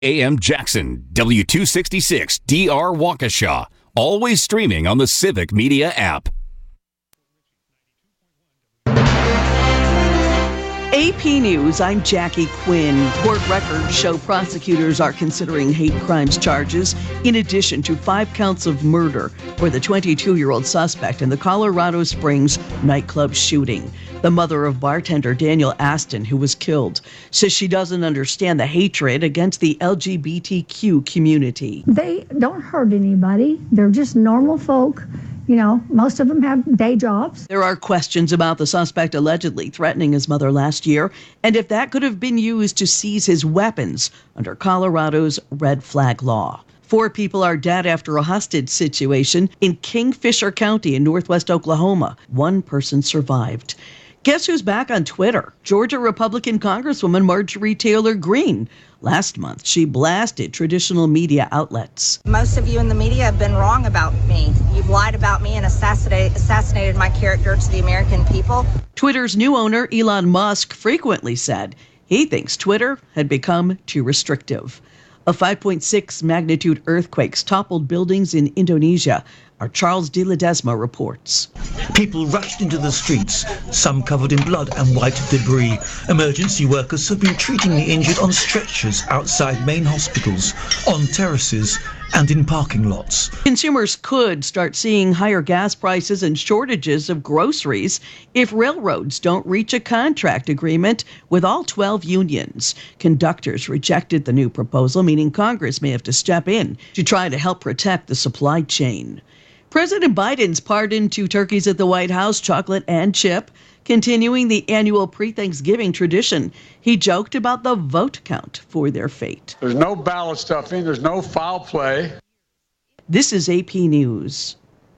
AM Jackson, W266 DR Waukesha. Always streaming on the Civic Media app. AP News, I'm Jackie Quinn. Court records show prosecutors are considering hate crimes charges in addition to 5 counts of murder for the 22-year-old suspect in the Colorado Springs nightclub shooting. The mother of bartender Daniel Aston, who was killed, says she doesn't understand the hatred against the LGBTQ community. They don't hurt anybody. They're just normal folk. You know, most of them have day jobs. There are questions about the suspect allegedly threatening his mother last year and if that could have been used to seize his weapons under Colorado's red flag law. 4 people are dead after a hostage situation in Kingfisher County in northwest Oklahoma. 1 person survived. Guess who's back on Twitter? Georgia Republican Congresswoman Marjorie Taylor Greene. Last month, she blasted traditional media outlets. Most of you in the media have been wrong about me. You've lied about me and assassinated my character to the American people. Twitter's new owner, Elon Musk, frequently said he thinks Twitter had become too restrictive. A 5.6 magnitude earthquake toppled buildings in Indonesia. Our Charles de Ledesma reports. People rushed into the streets, some covered in blood and white debris. Emergency workers have been treating the injured on stretchers outside main hospitals, on terraces and in parking lots. Consumers could start seeing higher gas prices and shortages of groceries if railroads don't reach a contract agreement with all 12 unions. Conductors rejected the new proposal, meaning Congress may have to step in to try to help protect the supply chain. President Biden's pardon 2 turkeys at the White House, chocolate and chip, continuing the annual pre-Thanksgiving tradition. He joked about the vote count for their fate. There's no ballot stuffing. There's no foul play. This is AP News.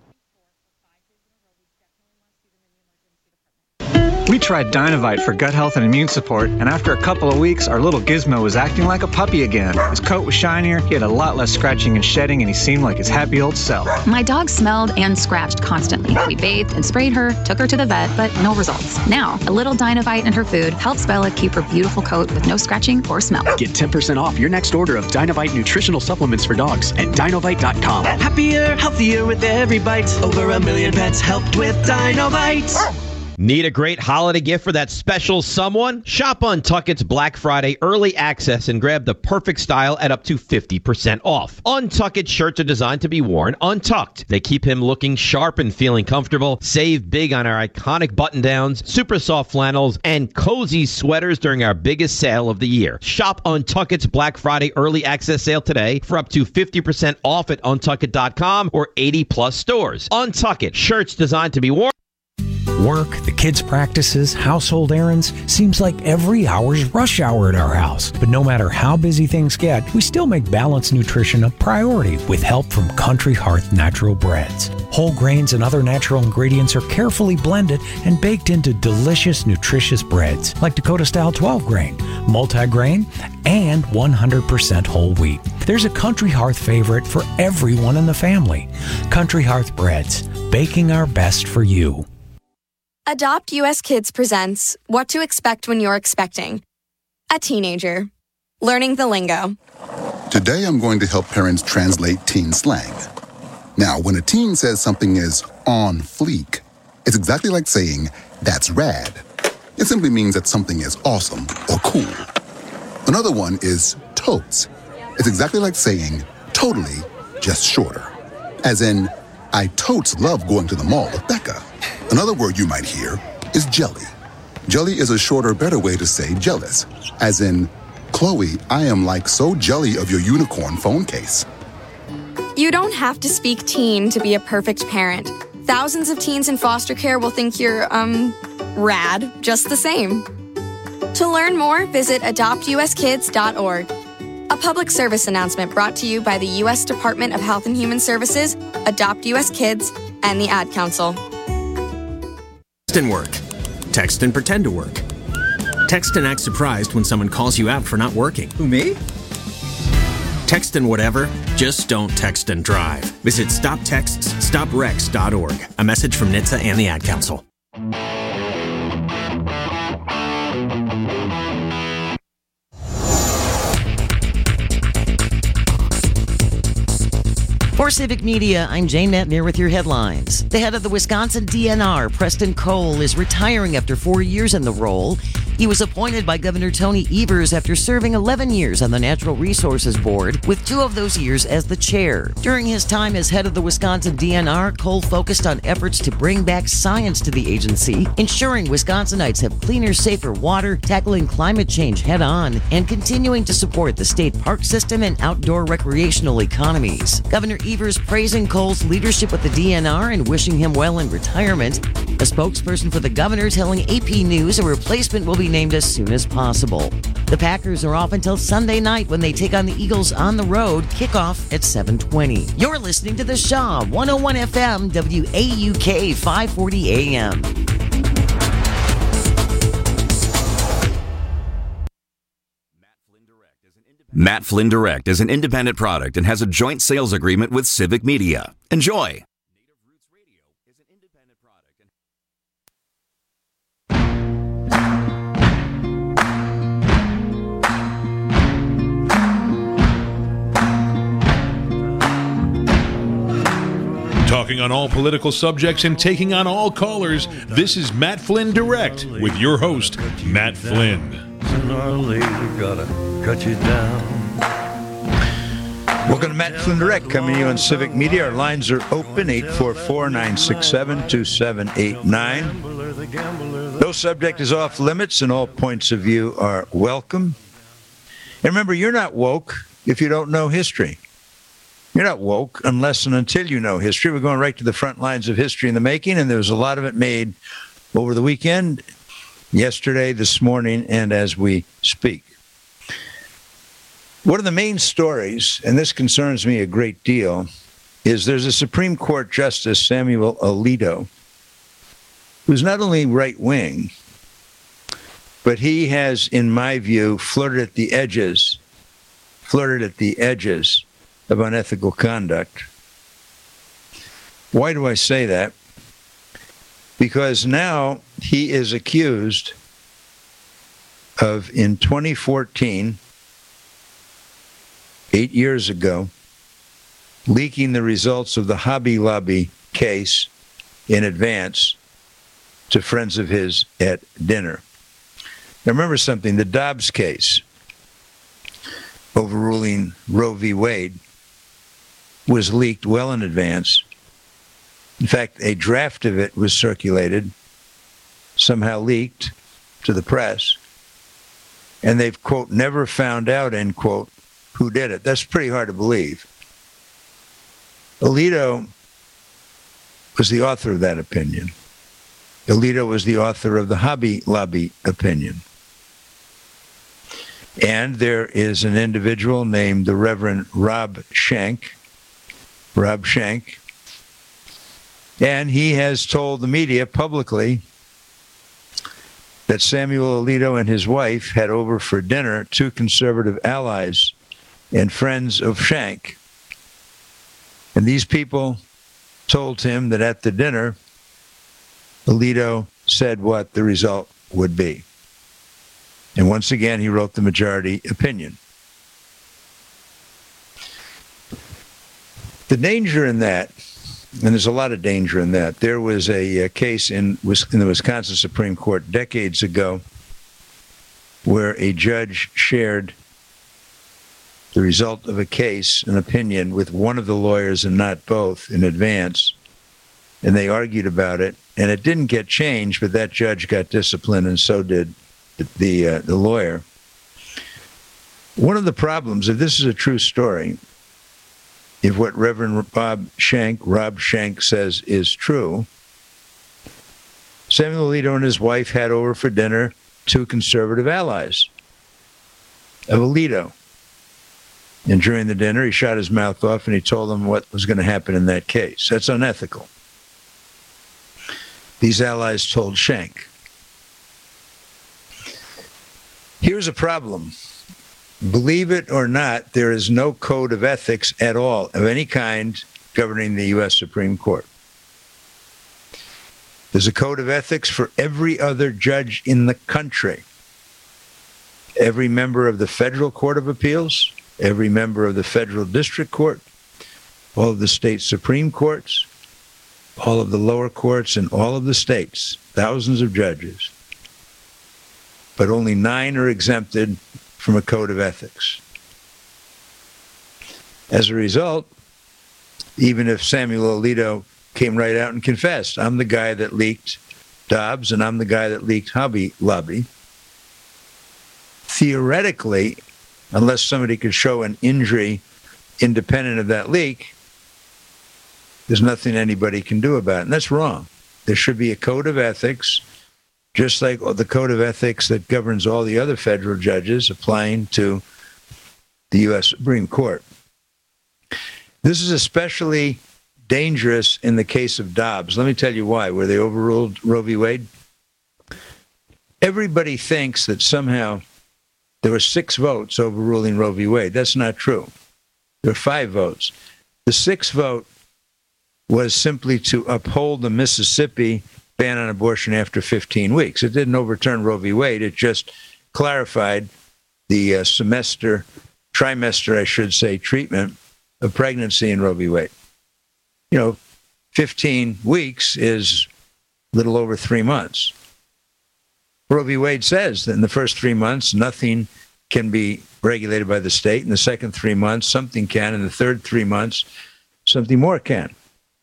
We tried Dynovite for gut health and immune support, and after a couple of weeks, our little Gizmo was acting like a puppy again. His coat was shinier, he had a lot less scratching and shedding, and he seemed like his happy old self. My dog smelled and scratched constantly. We bathed and sprayed her, took her to the vet, but no results. Now, a little Dynovite in her food helps Bella keep her beautiful coat with no scratching or smell. Get 10% off your next order of Dynovite nutritional supplements for dogs at Dynovite.com. Happier, healthier with every bite. Over 1 million pets helped with Dynovite. Need a great holiday gift for that special someone? Shop Untuckit's Black Friday early access and grab the perfect style at up to 50% off. Untuckit shirts are designed to be worn untucked. They keep him looking sharp and feeling comfortable. Save big on our iconic button-downs, super soft flannels, and cozy sweaters during our biggest sale of the year. Shop Untuckit's Black Friday early access sale today for up to 50% off at Untuckit.com or 80-plus stores. Untuckit, shirts designed to be worn. Work, the kids' practices, household errands, seems like every hour's rush hour at our house. But no matter how busy things get, we still make balanced nutrition a priority with help from Country Hearth Natural Breads. Whole grains and other natural ingredients are carefully blended and baked into delicious, nutritious breads like Dakota-style 12-grain, multi-grain, and 100% whole wheat. There's a Country Hearth favorite for everyone in the family. Country Hearth Breads, baking our best for you. Adopt US Kids presents What to Expect When You're Expecting. A teenager. Learning the lingo. Today I'm going to help parents translate teen slang. Now, when a teen says something is on fleek, it's exactly like saying, that's rad. It simply means that something is awesome or cool. Another one is totes. It's exactly like saying, totally, just shorter. As in, I totes love going to the mall with Becca. Another word you might hear is jelly. Jelly is a shorter, better way to say jealous. As in, Chloe, I am like so jelly of your unicorn phone case. You don't have to speak teen to be a perfect parent. Thousands of teens in foster care will think you're, rad, just the same. To learn more, visit adoptuskids.org. A public service announcement brought to you by the U.S. Department of Health and Human Services, Adopt U.S. Kids, and the Ad Council. Text and work. Text and pretend to work. Text and act surprised when someone calls you out for not working. Who, me? Text and whatever, just don't text and drive. Visit StopTextsStopWrecks.org. A message from NHTSA and the Ad Council. For Civic Media, I'm Jane Metnier with your headlines. The head of the Wisconsin DNR, Preston Cole, is retiring after 4 years in the role. He was appointed by Governor Tony Evers after serving 11 years on the Natural Resources Board, with 2 of those years as the chair. During his time as head of the Wisconsin DNR, Cole focused on efforts to bring back science to the agency, ensuring Wisconsinites have cleaner, safer water, tackling climate change head-on, and continuing to support the state park system and outdoor recreational economies. Governor Evers praising Cole's leadership with the DNR and wishing him well in retirement. A spokesperson for the governor telling AP News a replacement will be named as soon as possible. The Packers are off until Sunday night when they take on the Eagles on the road. Kickoff at 7:20. You're listening to The Shaw, 101 FM, WAUK 540 AM. Matt Flynn Direct is an independent product and has a joint sales agreement with Civic Media. Enjoy. Talking on all political subjects and taking on all callers, this is Matt Flynn Direct with your host, Matt Flynn. Sooner or later, gotta cut you down. Welcome to Matt Flynn Direct, coming to you on Civic Media. Our lines are open, 844-967-2789. No subject is off limits, and all points of view are welcome. And remember, you're not woke if you don't know history. You're not woke unless and until you know history. We're going right to the front lines of history in the making, and there was a lot of it made over the weekend, yesterday, this morning, and as we speak. One of the main stories, and this concerns me a great deal, is there's a Supreme Court Justice, Samuel Alito, who's not only right-wing, but he has, in my view, flirted at the edges of unethical conduct. Why do I say that? Because now he is accused of, in 2014, 8 years ago, leaking the results of the Hobby Lobby case in advance to friends of his at dinner. Now remember something, the Dobbs case, overruling Roe v. Wade, was leaked well in advance. In fact, a draft of it was circulated, somehow leaked to the press, and they've, quote, never found out, end quote, who did it. That's pretty hard to believe. Alito was the author of that opinion. Alito was the author of the Hobby Lobby opinion. And there is an individual named the Reverend Rob Schenck, and he has told the media publicly that Samuel Alito and his wife had over for dinner 2 conservative allies and friends of Schenck. And these people told him that at the dinner, Alito said what the result would be. And once again, he wrote the majority opinion. The danger in that, and there's a lot of danger in that, there was a case in the Wisconsin Supreme Court decades ago where a judge shared the result of a case, an opinion, with one of the lawyers and not both in advance, and they argued about it, and it didn't get changed, but that judge got disciplined, and so did the lawyer. One of the problems, if this is a true story, if what Reverend Rob Schenck says is true, Samuel Alito and his wife had over for dinner 2 conservative allies of Alito. And during the dinner, he shot his mouth off and he told them what was going to happen in that case. That's unethical. These allies told Schenck. Here's a problem. Believe it or not, there is no code of ethics at all of any kind governing the U.S. Supreme Court. There's a code of ethics for every other judge in the country. Every member of the Federal Court of Appeals, every member of the Federal District Court, all of the state Supreme Courts, all of the lower courts in all of the states, thousands of judges, but only 9 are exempted from a code of ethics. As a result, even if Samuel Alito came right out and confessed, I'm the guy that leaked Dobbs and I'm the guy that leaked Hobby Lobby, theoretically, unless somebody could show an injury independent of that leak, there's nothing anybody can do about it. And that's wrong. There should be a code of ethics, just like the code of ethics that governs all the other federal judges applying to the U.S. Supreme Court. This is especially dangerous in the case of Dobbs. Let me tell you why. Where they overruled Roe v. Wade? Everybody thinks that somehow there were 6 votes overruling Roe v. Wade. That's not true. There were 5 votes. The 6th vote was simply to uphold the Mississippi ban on abortion after 15 weeks. It didn't overturn Roe v. Wade. It just clarified the trimester, I should say, treatment of pregnancy in Roe v. Wade. 15 weeks is a little over 3 months. Roe v. Wade says that in the first 3 months, nothing can be regulated by the state. In the second 3 months, something can. In the third 3 months, something more can.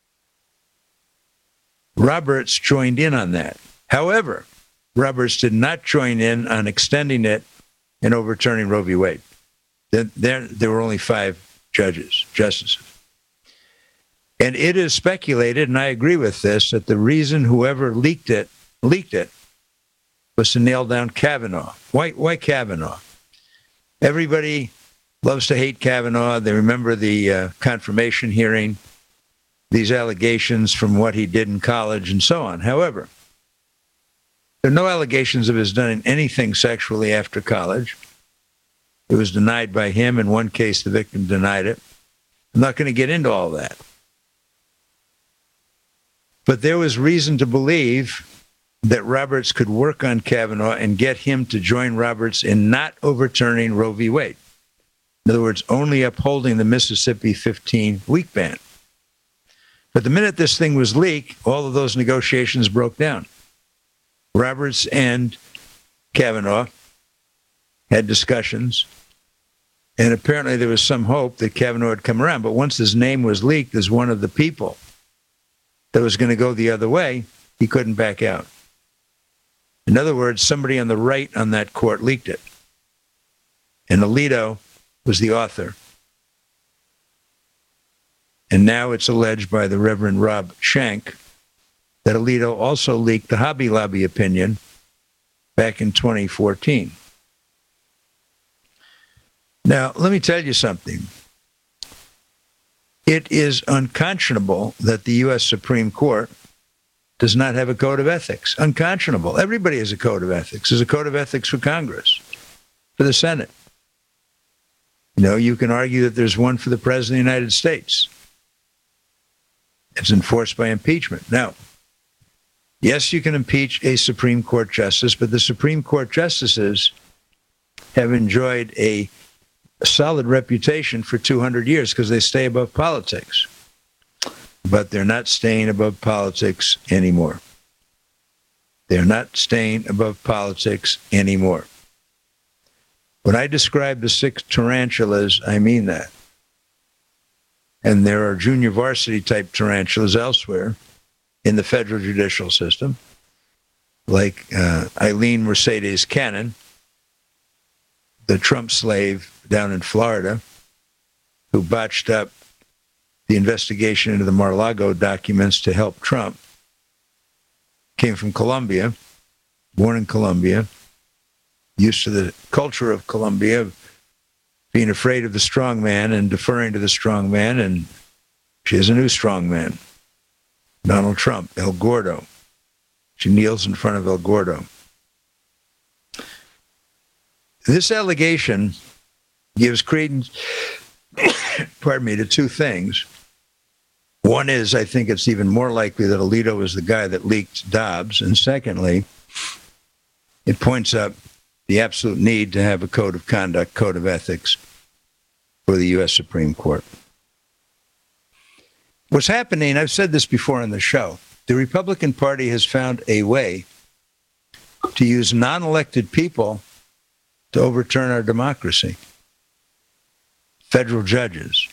Roberts joined in on that. However, Roberts did not join in on extending it and overturning Roe v. Wade. There were only 5 justices. And it is speculated, and I agree with this, that the reason whoever leaked it was to nail down Kavanaugh. Why Kavanaugh? Everybody loves to hate Kavanaugh. They remember the confirmation hearing, these allegations from what he did in college and so on. However, there are no allegations of his done anything sexually after college. It was denied by him. In one case, the victim denied it. I'm not going to get into all that. But there was reason to believe that Roberts could work on Kavanaugh and get him to join Roberts in not overturning Roe v. Wade. In other words, only upholding the Mississippi 15-week ban. But the minute this thing was leaked, all of those negotiations broke down. Roberts and Kavanaugh had discussions, and apparently there was some hope that Kavanaugh would come around. But once his name was leaked as one of the people that was going to go the other way, he couldn't back out. In other words, somebody on the right on that court leaked it. And Alito was the author. And now it's alleged by the Reverend Rob Schenck that Alito also leaked the Hobby Lobby opinion back in 2014. Now, let me tell you something. It is unconscionable that the U.S. Supreme Court does not have a code of ethics. Unconscionable. Everybody has a code of ethics. There's a code of ethics for Congress, for the Senate. You can argue that there's one for the President of the United States. It's enforced by impeachment. Now, yes, you can impeach a Supreme Court justice, but the Supreme Court justices have enjoyed a solid reputation for 200 years because they stay above politics. But they're not staying above politics anymore. They're not staying above politics anymore. When I describe the 6 tarantulas, I mean that. And there are junior varsity type tarantulas elsewhere in the federal judicial system, like Eileen Mercedes Cannon, the Trump slave down in Florida, who botched up the investigation into the Mar-a-Lago documents to help Trump, came from Colombia, born in Colombia, used to the culture of Colombia, being afraid of the strong man and deferring to the strong man, and she has a new strong man, Donald Trump, El Gordo. She kneels in front of El Gordo. This allegation gives credence, to 2 things. One is, I think it's even more likely that Alito was the guy that leaked Dobbs. And secondly, it points up the absolute need to have a code of conduct, code of ethics for the U.S. Supreme Court. What's happening, I've said this before on the show, the Republican Party has found a way to use non-elected people to overturn our democracy. Federal judges.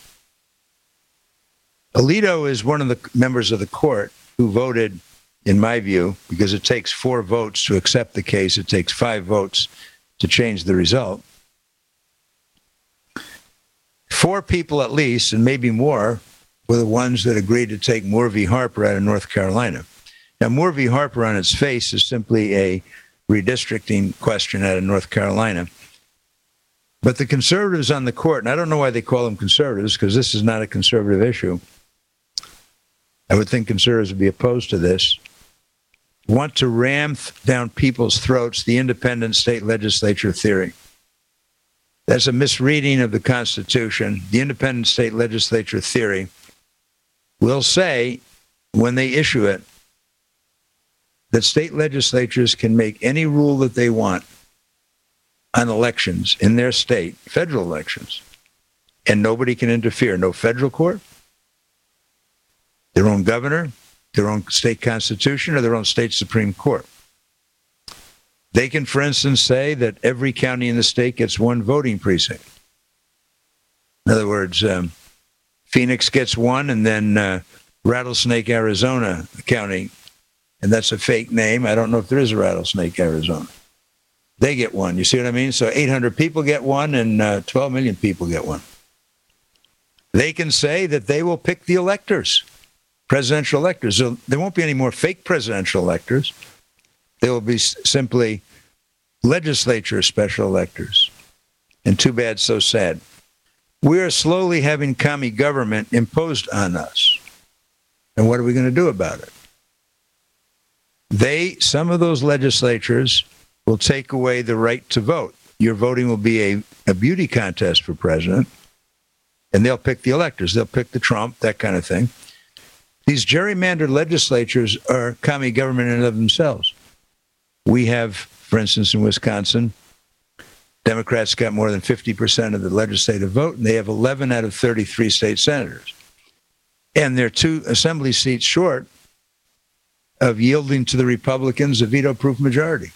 Alito is one of the members of the court who voted, in my view, because it takes 4 votes to accept the case, it takes 5 votes to change the result. 4 people at least, and maybe more, were the ones that agreed to take Moore v. Harper out of North Carolina. Now, Moore v. Harper on its face is simply a redistricting question out of North Carolina. But the conservatives on the court, and I don't know why they call them conservatives, because this is not a conservative issue. I would think conservatives would be opposed to this, want to ram down people's throats the independent state legislature theory. That's a misreading of the Constitution. The independent state legislature theory will say, when they issue it, that state legislatures can make any rule that they want on elections in their state, federal elections, and nobody can interfere. No federal court, their own governor, their own state constitution, or their own state Supreme Court. They can, for instance, say that every county in the state gets 1 voting precinct. In other words, Phoenix gets 1, and then Rattlesnake, Arizona County, and that's a fake name. I don't know if there is a Rattlesnake, Arizona. They get 1. You see what I mean? So 800 people get 1, and 12 million people get 1. They can say that they will pick the electors, presidential electors. So there won't be any more fake presidential electors. There will be simply legislature special electors. And too bad, so sad. We are slowly having commie government imposed on us. And what are we going to do about it? Some of those legislatures will take away the right to vote. Your voting will be a beauty contest for president, and they'll pick the electors. They'll pick the Trump, that kind of thing. These gerrymandered legislatures are commie government in and of themselves. We have, for instance, in Wisconsin, Democrats got more than 50% of the legislative vote, and they have 11 out of 33 state senators. And they're 2 assembly seats short of yielding to the Republicans a veto-proof majority.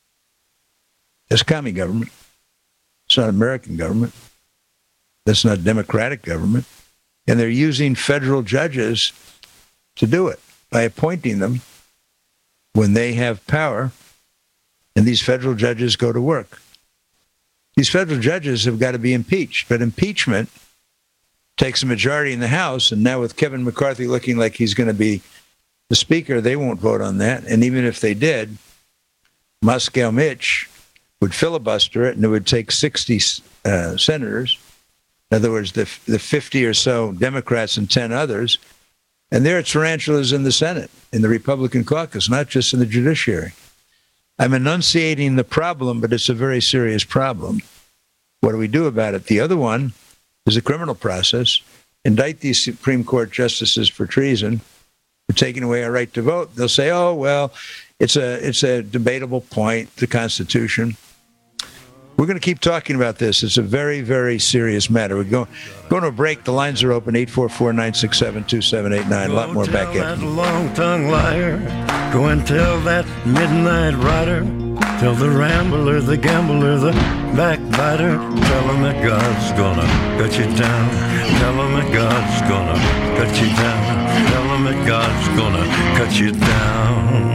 That's commie government. It's not American government. That's not democratic government. And they're using federal judges to do it by appointing them when they have power, and these federal judges go to work. These federal judges have got to be impeached, but impeachment takes a majority in the House, and now with Kevin McCarthy looking like he's going to be the Speaker, they won't vote on that. And even if they did, Moscow Mitch would filibuster it, and it would take 60 senators. In other words, the 50 or so Democrats and 10 others. And there are tarantulas in the Senate, in the Republican caucus, not just in the judiciary. I'm enunciating the problem, but it's a very serious problem. What do we do about it? The other one is a criminal process. Indict these Supreme Court justices for treason, for taking away our right to vote. They'll say, oh, well, it's a debatable point, the Constitution. We're going to keep talking about this. It's a very, very serious matter. We're going to a break. The lines are open, 844-967-2789. A lot more back after. That long-tongued liar. Go and tell that midnight rider. Tell the rambler, the gambler, the backbiter. Tell him that God's gonna cut you down. Tell him that God's gonna cut you down. Tell him that God's gonna cut you down.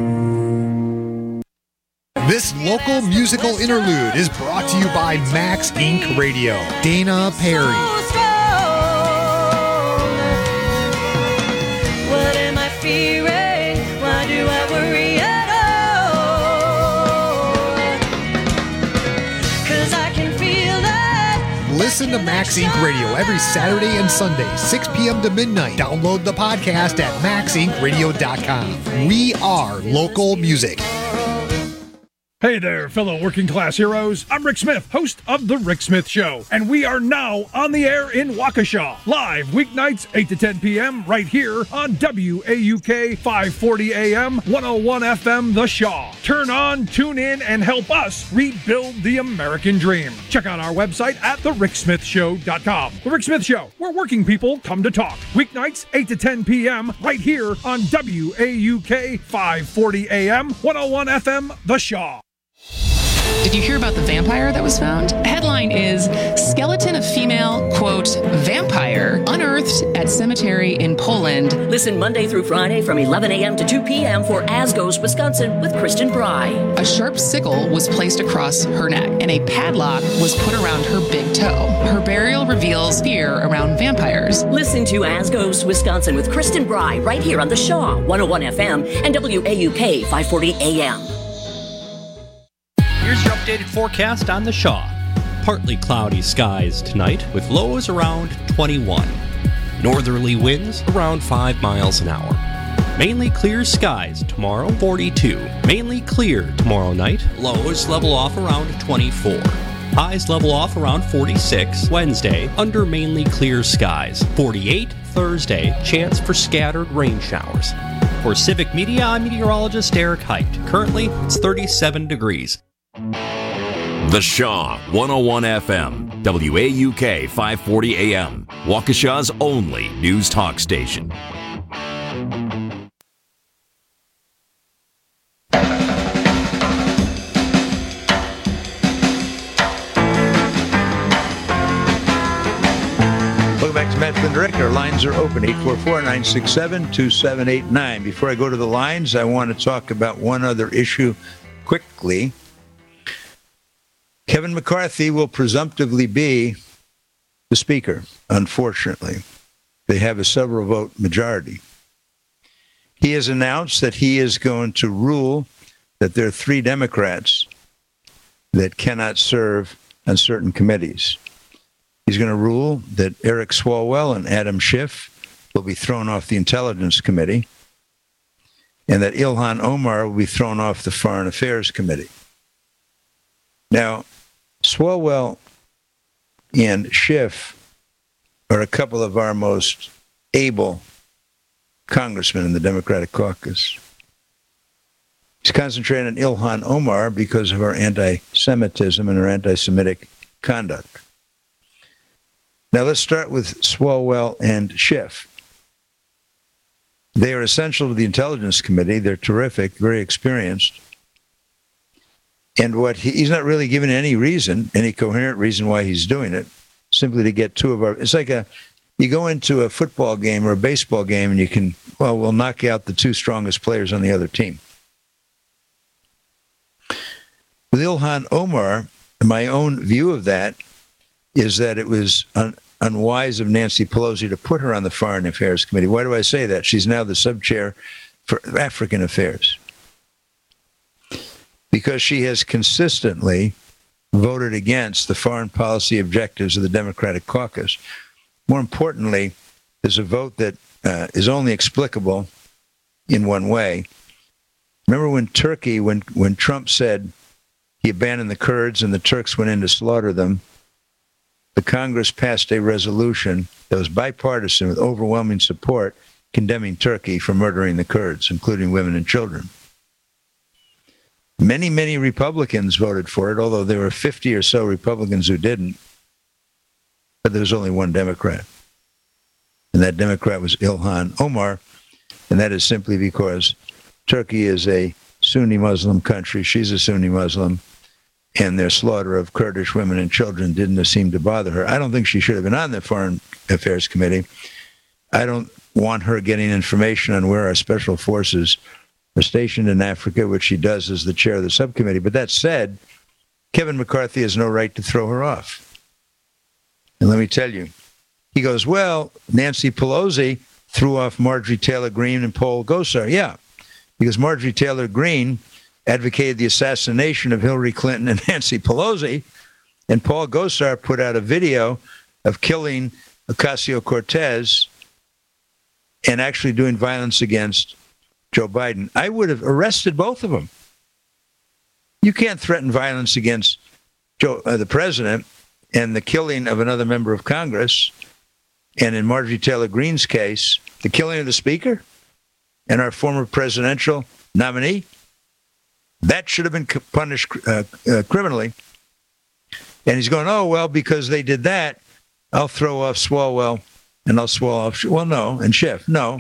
This local musical interlude is brought to you by Max Inc. Radio. Dana Perry. What am I fearing? Why do I worry at all? 'Cause I can feel that. Listen to Max Inc. Radio every Saturday and Sunday, 6 p.m. to midnight. Download the podcast at maxincradio.com. We are local music. Hey there, fellow working class heroes. I'm Rick Smith, host of The Rick Smith Show, and we are now on the air in Waukesha, live weeknights 8 to 10 p.m. right here on WAUK 540 AM, 101 FM The Shaw. Turn on, tune in, and help us rebuild the American dream. Check out our website at thericksmithshow.com. The Rick Smith Show, where working people come to talk. Weeknights 8 to 10 p.m. right here on WAUK 540 AM, 101 FM The Shaw. Did you hear about the vampire that was found? Headline is Skeleton of Female, quote, Vampire Unearthed at Cemetery in Poland. Listen Monday through Friday from 11 a.m. to 2 p.m. for As Goes Wisconsin with Kristen Bry. A sharp sickle was placed across her neck and a padlock was put around her big toe. Her burial reveals fear around vampires. Listen to As Goes Wisconsin with Kristen Bry right here on The Shaw, 101 FM and WAUK 540 AM. Here's your updated forecast on the Shaw. Partly cloudy skies tonight with lows around 21. Northerly winds around 5 miles an hour. Mainly clear skies tomorrow, 42. Mainly clear tomorrow night. Lows level off around 24. Highs level off around 46 Wednesday under mainly clear skies. 48 Thursday, chance for scattered rain showers. For Civic Media, I'm meteorologist Eric Height. Currently, it's 37 degrees. The Shaw, 101 FM, WAUK 540 AM, Waukesha's only news talk station. Welcome back to Matt Flynn Direct. Our lines are open, 844-967-2789. Before I go to the lines, I want to talk about one other issue quickly. Kevin McCarthy will presumptively be the Speaker, unfortunately. They have a several vote majority. He has announced that he is going to rule that there are 3 Democrats that cannot serve on certain committees. He's going to rule that Eric Swalwell and Adam Schiff will be thrown off the Intelligence Committee and that Ilhan Omar will be thrown off the Foreign Affairs Committee. Now, Swalwell and Schiff are a couple of our most able congressmen in the Democratic caucus. He's concentrating on Ilhan Omar because of her anti-Semitism and her anti-Semitic conduct. Now let's start with Swalwell and Schiff. They are essential to the Intelligence Committee. They're terrific, very experienced. And he's not really given any reason, any coherent reason why he's doing it, simply to get 2 of our, it's like you go into a football game or a baseball game and we'll knock out the 2 strongest players on the other team. With Ilhan Omar, my own view of that is that it was unwise of Nancy Pelosi to put her on the Foreign Affairs Committee. Why do I say that? She's now the sub-chair for African Affairs. Because she has consistently voted against the foreign policy objectives of the Democratic caucus. More importantly, there's a vote that is only explicable in one way. Remember when Turkey, when Trump said he abandoned the Kurds and the Turks went in to slaughter them, the Congress passed a resolution that was bipartisan with overwhelming support condemning Turkey for murdering the Kurds, including women and children. Many, many Republicans voted for it, although there were 50 or so Republicans who didn't. But there was only one Democrat. And that Democrat was Ilhan Omar. And that is simply because Turkey is a Sunni Muslim country. She's a Sunni Muslim. And their slaughter of Kurdish women and children didn't seem to bother her. I don't think she should have been on the Foreign Affairs Committee. I don't want her getting information on where our special forces are stationed in Africa, which she does as the chair of the subcommittee. But that said, Kevin McCarthy has no right to throw her off. And let me tell you, he goes, well, Nancy Pelosi threw off Marjorie Taylor Greene and Paul Gosar. Yeah, because Marjorie Taylor Greene advocated the assassination of Hillary Clinton and Nancy Pelosi, and Paul Gosar put out a video of killing Ocasio-Cortez and actually doing violence against Joe Biden. I would have arrested both of them. You can't threaten violence against the president and the killing of another member of Congress, and in Marjorie Taylor Greene's case, the killing of the Speaker and our former presidential nominee. That should have been punished criminally. And he's going, oh, well, because they did that, I'll throw off Swalwell and I'll swallow off, well, no, and Schiff. No.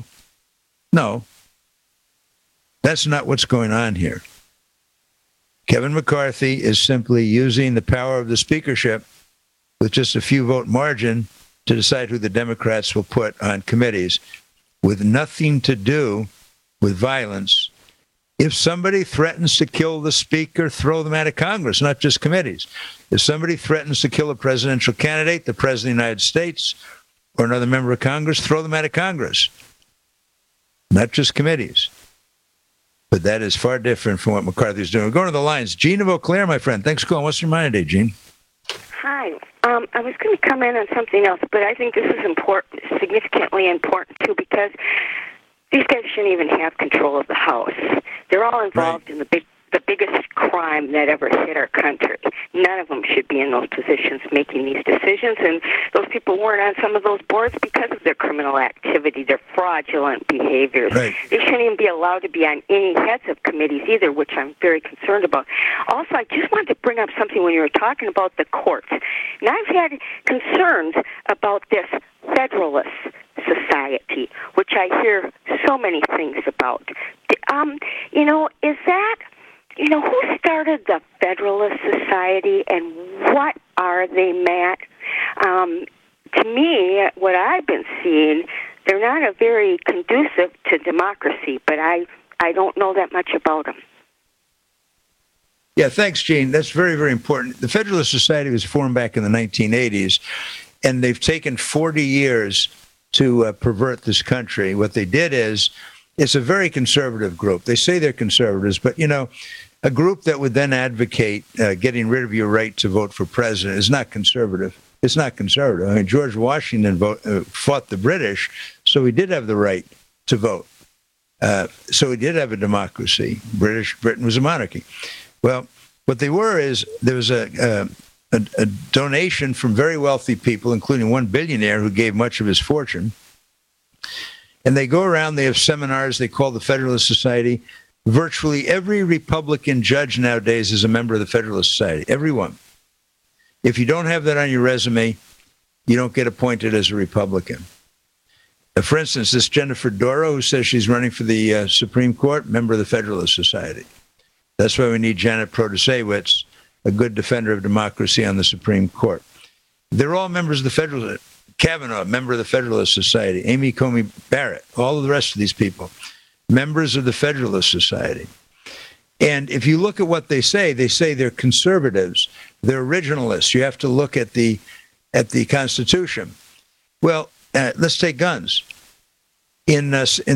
That's not what's going on here. Kevin McCarthy is simply using the power of the speakership with just a few vote margin to decide who the Democrats will put on committees, with nothing to do with violence. If somebody threatens to kill the speaker, throw them out of Congress, not just committees. If somebody threatens to kill a presidential candidate, the President of the United States, or another member of Congress, throw them out of Congress, not just committees. But that is far different from what McCarthy's doing. We're going to the lines. Gene of Eau Claire, my friend. Thanks for calling. What's your mind today, Gene? Hi. I was going to come in on something else, but I think this is important, significantly important, too, because these guys shouldn't even have control of the House. They're all involved in the biggest crime that ever hit our country. None of them should be in those positions making these decisions, and those people weren't on some of those boards because of their criminal activity, their fraudulent behaviors. Right. They shouldn't even be allowed to be on any heads of committees either, which I'm very concerned about. Also, I just wanted to bring up something when you were talking about the courts. And I've had concerns about this Federalist Society, which I hear so many things about. Is that... who started the Federalist Society and what are they, Matt? To me, what I've been seeing, they're not a very conducive to democracy, but I don't know that much about them. Yeah, thanks, Gene. That's very, very important. The Federalist Society was formed back in the 1980s, and they've taken 40 years to pervert this country. What they did is, it's a very conservative group. They say they're conservatives, but, a group that would then advocate getting rid of your right to vote for president is not conservative. It's not conservative. I mean, George Washington fought the British, so he did have the right to vote. So he did have a democracy. Britain was a monarchy. Well, what they were is there was a donation from very wealthy people, including one billionaire who gave much of his fortune. And they go around, they have seminars, they call the Federalist Society. Virtually every Republican judge nowadays is a member of the Federalist Society. Everyone. If you don't have that on your resume, you don't get appointed as a Republican. For instance, this Jennifer Doro, who says she's running for the Supreme Court, member of the Federalist Society. That's why we need Janet Protasewicz, a good defender of democracy on the Supreme Court. They're all members of the Federalist. Kavanaugh, member of the Federalist Society. Amy Coney Barrett, all of the rest of these people, members of the Federalist Society. And if you look at what they say they're conservatives, they're originalists. You have to look at the Constitution. Well, let's take guns. In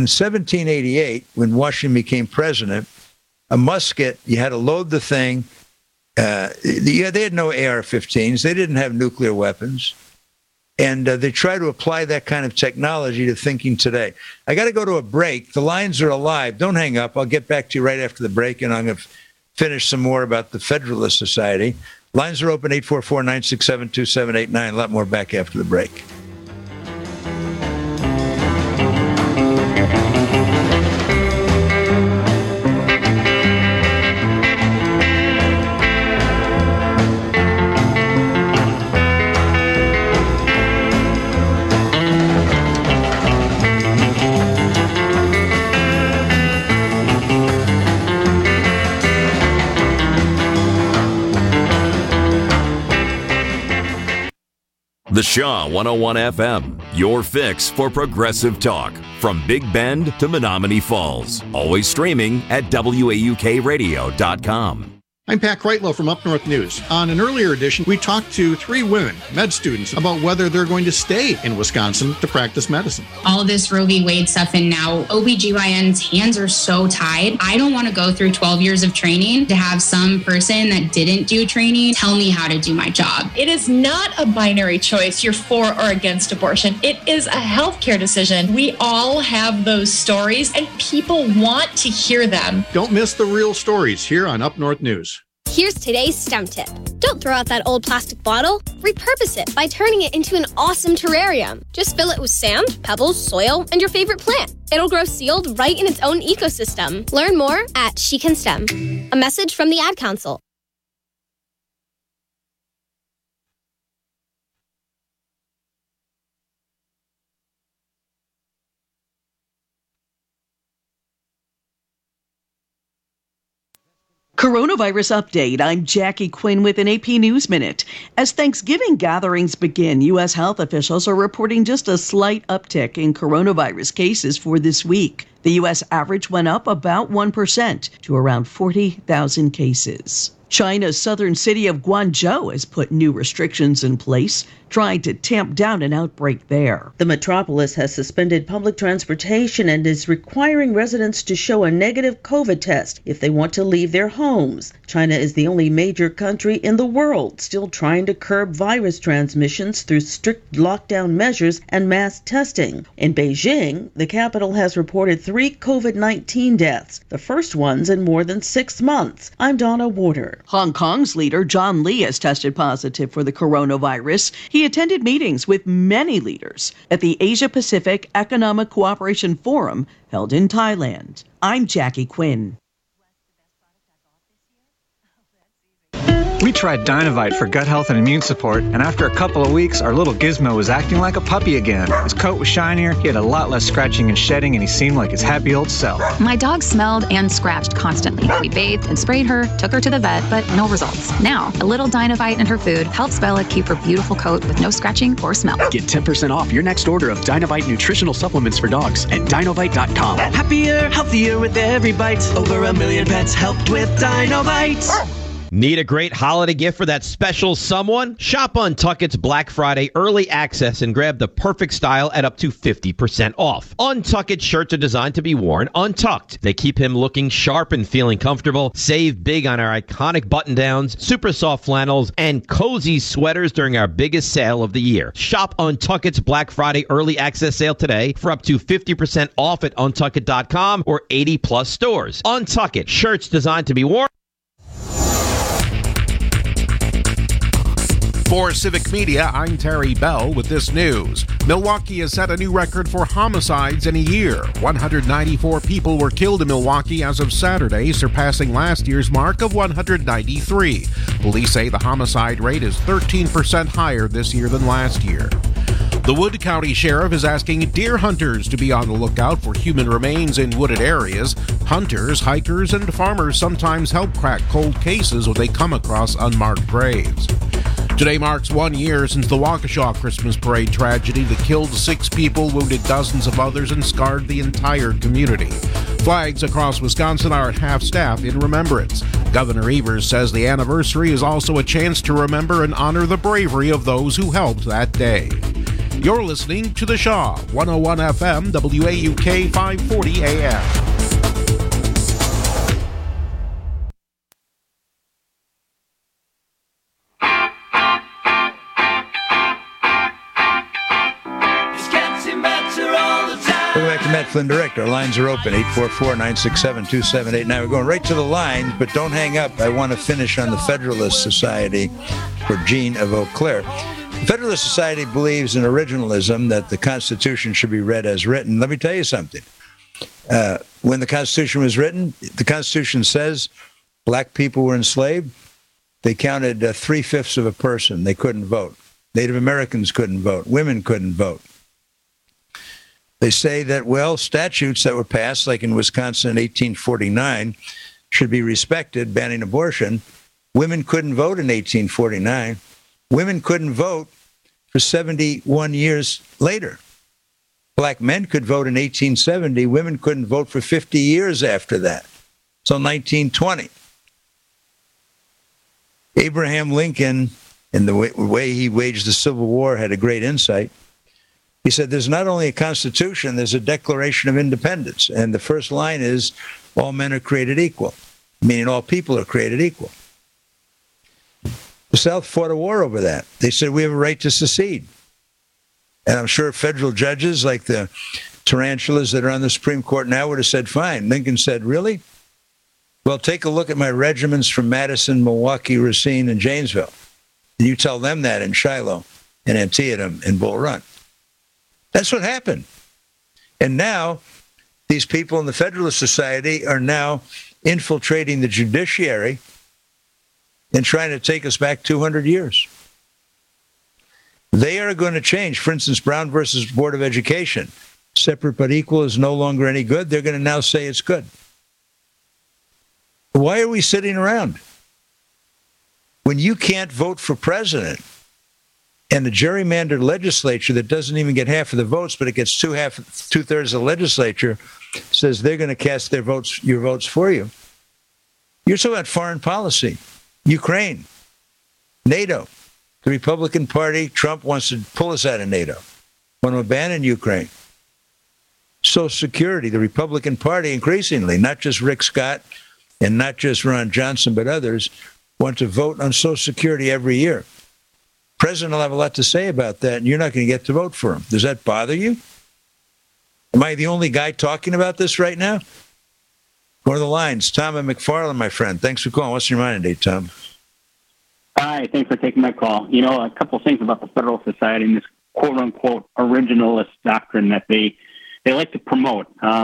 1788, when Washington became president, a musket, you had to load the thing. They had no AR-15s. They didn't have nuclear weapons. And they try to apply that kind of technology to thinking today. I got to go to a break. The lines are alive. Don't hang up. I'll get back to you right after the break, and I'm going to finish some more about the Federalist Society. Lines are open, 844-967-2789. A lot more back after the break. The Shaw 101 FM, your fix for progressive talk. From Big Bend to Menominee Falls. Always streaming at WAUKradio.com. I'm Pat Kreitlow from Up North News. On an earlier edition, we talked to 3 women, med students, about whether they're going to stay in Wisconsin to practice medicine. All this Roe v. Wade stuff, and now OBGYN's hands are so tied. I don't want to go through 12 years of training to have some person that didn't do training tell me how to do my job. It is not a binary choice, you're for or against abortion. It is a healthcare decision. We all have those stories, and people want to hear them. Don't miss the real stories here on Up North News. Here's today's STEM tip. Don't throw out that old plastic bottle. Repurpose it by turning it into an awesome terrarium. Just fill it with sand, pebbles, soil, and your favorite plant. It'll grow sealed right in its own ecosystem. Learn more at She Can STEM. A message from the Ad Council. Coronavirus update. I'm Jackie Quinn with an AP News Minute. As Thanksgiving gatherings begin, U.S. health officials are reporting just a slight uptick in coronavirus cases for this week. The U.S. average went up about 1% to around 40,000 cases. China's southern city of Guangzhou has put new restrictions in place, trying to tamp down an outbreak there. The metropolis has suspended public transportation and is requiring residents to show a negative COVID test if they want to leave their homes. China is the only major country in the world still trying to curb virus transmissions through strict lockdown measures and mass testing. In Beijing, the capital has reported 3 COVID-19 deaths, the first ones in more than 6 months. I'm Donna Warder. Hong Kong's leader, John Lee, has tested positive for the coronavirus. He attended meetings with many leaders at the Asia-Pacific Economic Cooperation Forum held in Thailand. I'm Jackie Quinn. We tried Dynovite for gut health and immune support, and after a couple of weeks, our little Gizmo was acting like a puppy again. His coat was shinier, he had a lot less scratching and shedding, and he seemed like his happy old self. My dog smelled and scratched constantly. We bathed and sprayed her, took her to the vet, but no results. Now, a little Dynovite in her food helps Bella keep her beautiful coat with no scratching or smell. Get 10% off your next order of Dynovite nutritional supplements for dogs at Dynovite.com. Happier, healthier with every bite. Over 1 million pets helped with Dynovite. Need a great holiday gift for that special someone? Shop Untuckit's Black Friday early access and grab the perfect style at up to 50% off. Untuckit shirts are designed to be worn untucked. They keep him looking sharp and feeling comfortable. Save big on our iconic button-downs, super soft flannels, and cozy sweaters during our biggest sale of the year. Shop Untuckit's Black Friday early access sale today for up to 50% off at Untuckit.com or 80-plus stores. Untuckit, shirts designed to be worn. For Civic Media, I'm Terry Bell with this news. Milwaukee has set a new record for homicides in a year. 194 people were killed in Milwaukee as of Saturday, surpassing last year's mark of 193. Police say the homicide rate is 13% higher this year than last year. The Wood County Sheriff is asking deer hunters to be on the lookout for human remains in wooded areas. Hunters, hikers, and farmers sometimes help crack cold cases when they come across unmarked graves. Today marks 1 year since the Waukesha Christmas Parade tragedy that killed 6 people, wounded dozens of others, and scarred the entire community. Flags across Wisconsin are at half-staff in remembrance. Governor Evers says the anniversary is also a chance to remember and honor the bravery of those who helped that day. You're listening to The Shaw, 101 FM, WAUK 540 AM. Welcome back to Matt Flynn Direct. Our lines are open, 844-967-2789. We're going right to the lines, but don't hang up. I want to finish on the Federalist Society for Jean of Eau Claire. The Federalist Society believes in originalism, that the Constitution should be read as written. Let me tell you something. When the Constitution was written, the Constitution says black people were enslaved. They counted 3/5 of a person. They couldn't vote. Native Americans couldn't vote. Women couldn't vote. They say that, well, statutes that were passed, like in Wisconsin in 1849, should be respected, banning abortion. Women couldn't vote in 1849. Women couldn't vote for 71 years later. Black men could vote in 1870. Women couldn't vote for 50 years after that. So 1920. Abraham Lincoln, in the way he waged the Civil War, had a great insight. He said, there's not only a Constitution, there's a Declaration of Independence. And the first line is, all men are created equal, meaning all people are created equal. The South fought a war over that. They said, we have a right to secede. And I'm sure federal judges like the tarantulas that are on the Supreme Court now would have said, fine. Lincoln said, really? Well, take a look at my regiments from Madison, Milwaukee, Racine, and Janesville. And you tell them that in Shiloh and Antietam and Bull Run. That's what happened. And now these people in the Federalist Society are now infiltrating the judiciary and trying to take us back 200 years. They are going to change. For instance, Brown versus Board of Education. Separate but equal is no longer any good. They're going to now say it's good. Why are we sitting around? When you can't vote for president and the gerrymandered legislature that doesn't even get half of the votes, but it gets two-thirds of the legislature, says they're going to cast your votes for you. You're talking about foreign policy. Ukraine, NATO, the Republican Party, Trump wants to pull us out of NATO, want to abandon Ukraine. Social Security, the Republican Party increasingly, not just Rick Scott and not just Ron Johnson, but others, want to vote on Social Security every year. The president will have a lot to say about that, and you're not going to get to vote for him. Does that bother you? Am I the only guy talking about this right now? Go to the lines. Tom and McFarland, my friend. Thanks for calling. What's your mind today, Tom? Hi, thanks for taking my call. You know, a couple of things about the Federalist Society and this quote-unquote originalist doctrine that they like to promote.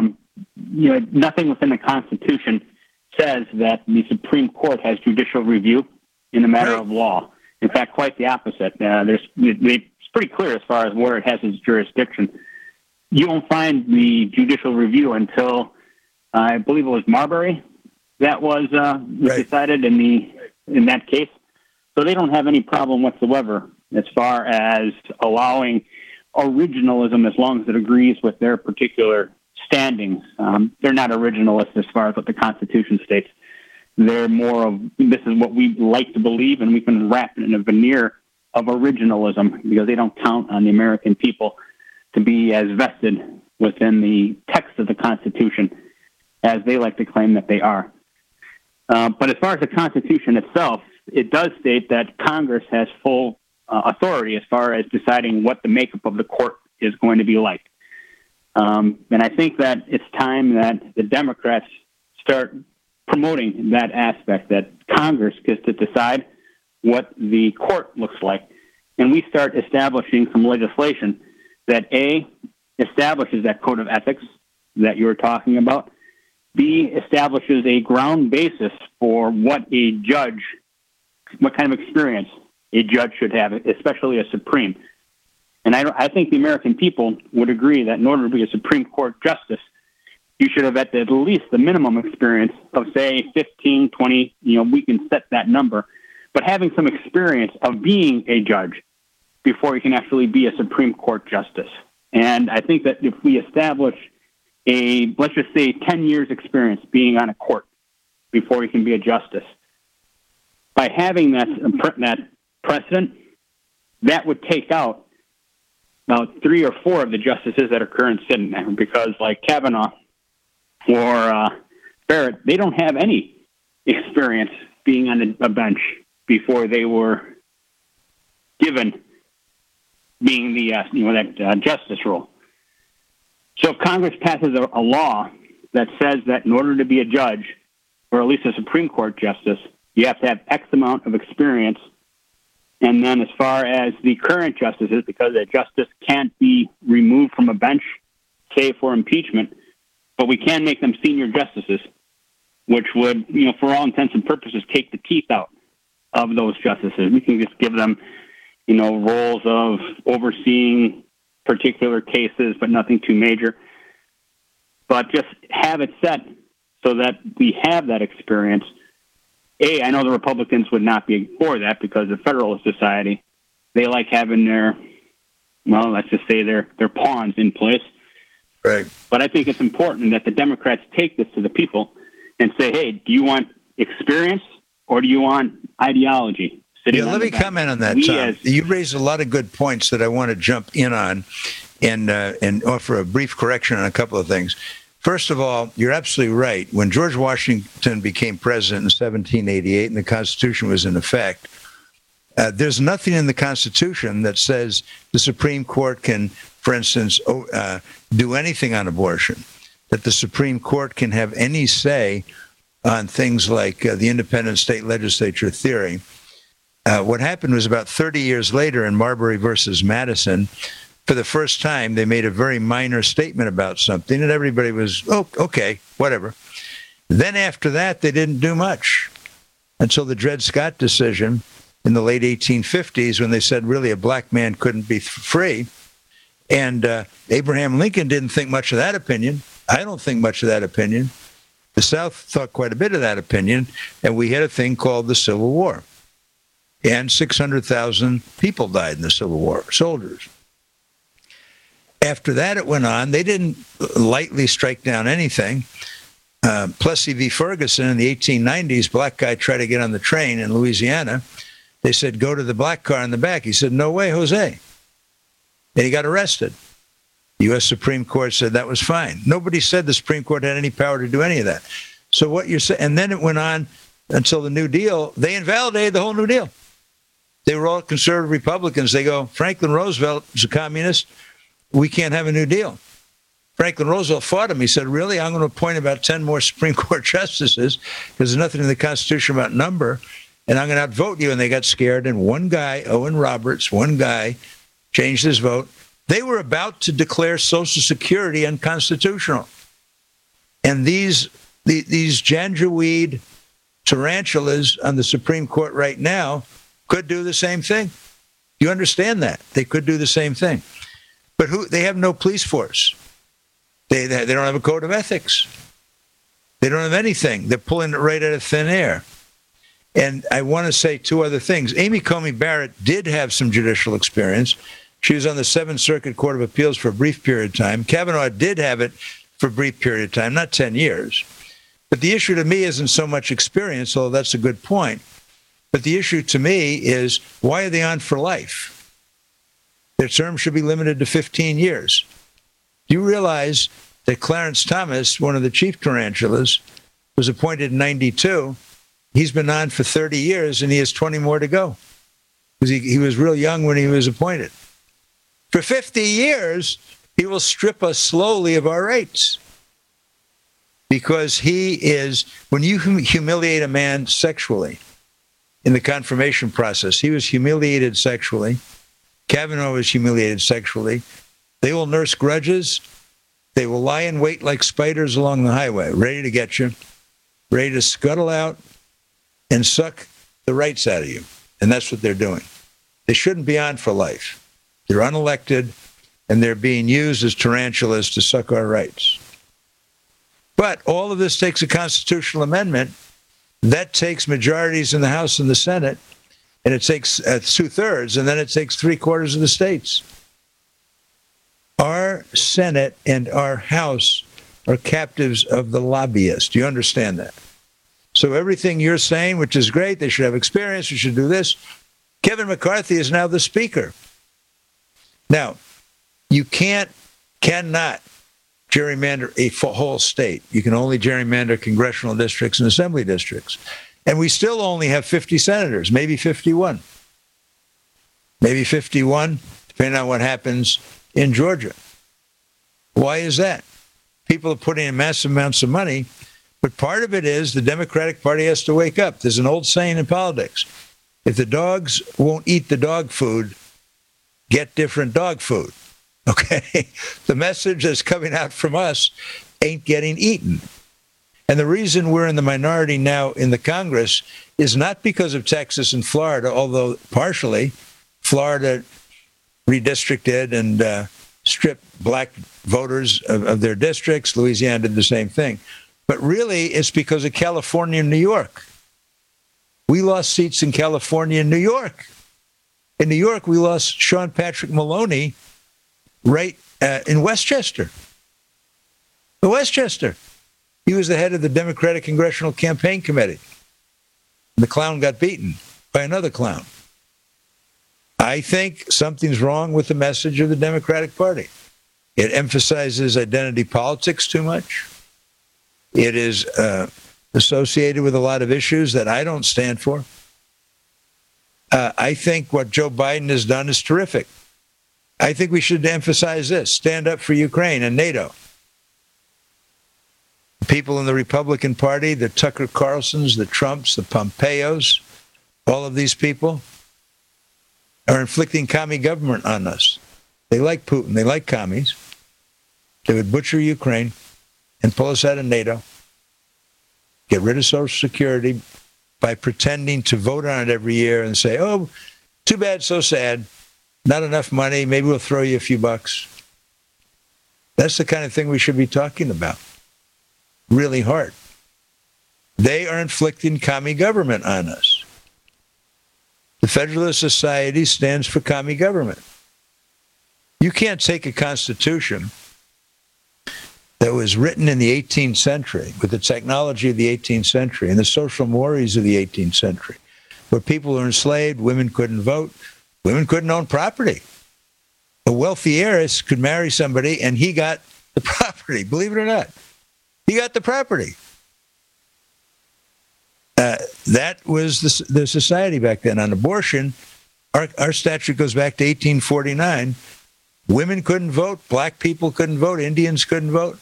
Nothing within the Constitution says that the Supreme Court has judicial review in the matter of law. In fact, quite the opposite. It's pretty clear as far as where it has its jurisdiction. You won't find the judicial review until, I believe it was Marbury that was decided in that case. So they don't have any problem whatsoever as far as allowing originalism as long as it agrees with their particular standings. They're not originalists as far as what the Constitution states. They're more of, this is what we like to believe, and we can wrap it in a veneer of originalism because they don't count on the American people to be as vested within the text of the Constitution as they like to claim that they are. But as far as the Constitution itself, it does state that Congress has full authority as far as deciding what the makeup of the court is going to be like. And I think that it's time that the Democrats start promoting that aspect, that Congress gets to decide what the court looks like. And we start establishing some legislation that, A, establishes that code of ethics that you were talking about, B, establishes a ground basis for what a judge, what kind of experience a judge should have, especially a Supreme. And I think the American people would agree that in order to be a Supreme Court justice, you should have at least the minimum experience of, say, 15, 20, we can set that number, but having some experience of being a judge before you can actually be a Supreme Court justice. And I think that if we establish let's just say 10 years experience being on a court before you can be a justice, by having that precedent, that would take out about 3 or 4 of the justices that are currently sitting there, because like Kavanaugh or Barrett, they don't have any experience being on a bench before they were given being the that justice role. So if Congress passes a law that says that in order to be a judge, or at least a Supreme Court justice, you have to have X amount of experience. And then as far as the current justices, because a justice can't be removed from a bench, say for impeachment, but we can make them senior justices, which would, for all intents and purposes, take the teeth out of those justices. We can just give them, roles of overseeing particular cases, but nothing too major. But just have it set so that we have that experience. I know the Republicans would not be for that because the Federalist Society, they like having let's just say their pawns in place. Right. But I think it's important that the Democrats take this to the people and say, hey, do you want experience or do you want ideology? Let me comment on that, Tom. You raised a lot of good points that I want to jump in on and offer a brief correction on a couple of things. First of all, you're absolutely right. When George Washington became president in 1788 and the Constitution was in effect, there's nothing in the Constitution that says the Supreme Court can, for instance, do anything on abortion, that the Supreme Court can have any say on things like the independent state legislature theory. What happened was about 30 years later in Marbury versus Madison, for the first time, they made a very minor statement about something, and everybody was, oh, okay, whatever. Then after that, they didn't do much until the Dred Scott decision in the late 1850s, when they said really a black man couldn't be free. And Abraham Lincoln didn't think much of that opinion. I don't think much of that opinion. The South thought quite a bit of that opinion, and we had a thing called the Civil War. And 600,000 people died in the Civil War, soldiers. After that, it went on. They didn't lightly strike down anything. Plessy v. Ferguson in the 1890s, black guy tried to get on the train in Louisiana. They said, go to the black car in the back. He said, no way, Jose. And he got arrested. The U.S. Supreme Court said that was fine. Nobody said the Supreme Court had any power to do any of that. So what you're saying, and then it went on until the New Deal. They invalidated the whole New Deal. They were all conservative Republicans. They go, Franklin Roosevelt is a communist. We can't have a New Deal. Franklin Roosevelt fought him. He said, really, I'm going to appoint about 10 more Supreme Court justices because there's nothing in the Constitution about number, and I'm going to outvote you. And they got scared, and one guy, Owen Roberts, one guy changed his vote. They were about to declare Social Security unconstitutional. And these janjaweed tarantulas on the Supreme Court right now could do the same thing. You understand that? They could do the same thing. But they have no police force. They don't have a code of ethics. They don't have anything. They're pulling it right out of thin air. And I want to say two other things. Amy Coney Barrett did have some judicial experience. She was on the Seventh Circuit Court of Appeals for a brief period of time. Kavanaugh did have it for a brief period of time, not 10 years. But the issue to me isn't so much experience, although that's a good point. But the issue to me is, why are they on for life? Their term should be limited to 15 years. Do you realize that Clarence Thomas, one of the chief tarantulas, was appointed in 92? He's been on for 30 years, and he has 20 more to go. Because he was real young when he was appointed. For 50 years, he will strip us slowly of our rights. Because he is, when you humiliate a man sexually in the confirmation process, he was humiliated sexually. Kavanaugh was humiliated sexually. They will nurse grudges. They will lie in wait like spiders along the highway, ready to get you, ready to scuttle out and suck the rights out of you. And that's what they're doing. They shouldn't be on for life. They're unelected, and they're being used as tarantulas to suck our rights. But all of this takes a constitutional amendment. That takes majorities in the House and the Senate, and it takes 2/3, and then it takes 3/4 of the states. Our Senate and our House are captives of the lobbyists. Do you understand that? So everything you're saying, which is great, they should have experience, we should do this. Kevin McCarthy is now the speaker. Now, you cannot gerrymander a whole state. You can only gerrymander congressional districts and assembly districts. And we still only have 50 senators, maybe 51. Maybe 51, depending on what happens in Georgia. Why is that? People are putting in massive amounts of money, but part of it is the Democratic Party has to wake up. There's an old saying in politics. If the dogs won't eat the dog food, get different dog food. Okay? The message that's coming out from us ain't getting eaten. And the reason we're in the minority now in the Congress is not because of Texas and Florida, although partially Florida redistricted and stripped black voters of their districts. Louisiana did the same thing. But really, it's because of California and New York. We lost seats in California and New York. In New York, we lost Sean Patrick Maloney right in Westchester. Westchester. He was the head of the Democratic Congressional Campaign Committee. And the clown got beaten by another clown. I think something's wrong with the message of the Democratic Party. It emphasizes identity politics too much. It is associated with a lot of issues that I don't stand for. I think what Joe Biden has done is terrific. I think we should emphasize this. Stand up for Ukraine and NATO. People in the Republican Party, the Tucker Carlsons, the Trumps, the Pompeos, all of these people are inflicting commie government on us. They like Putin. They like commies. They would butcher Ukraine and pull us out of NATO, get rid of Social Security by pretending to vote on it every year and say, oh, too bad, so sad, not enough money, maybe we'll throw you a few bucks. That's the kind of thing we should be talking about. Really hard. They are inflicting commie government on us. The Federalist Society stands for commie government. You can't take a constitution that was written in the 18th century with the technology of the 18th century and the social mores of the 18th century, where people were enslaved, women couldn't vote, women couldn't own property. A wealthy heiress could marry somebody and he got the property, believe it or not. He got the property. That was the society back then. On abortion, our statute goes back to 1849. Women couldn't vote, black people couldn't vote, Indians couldn't vote.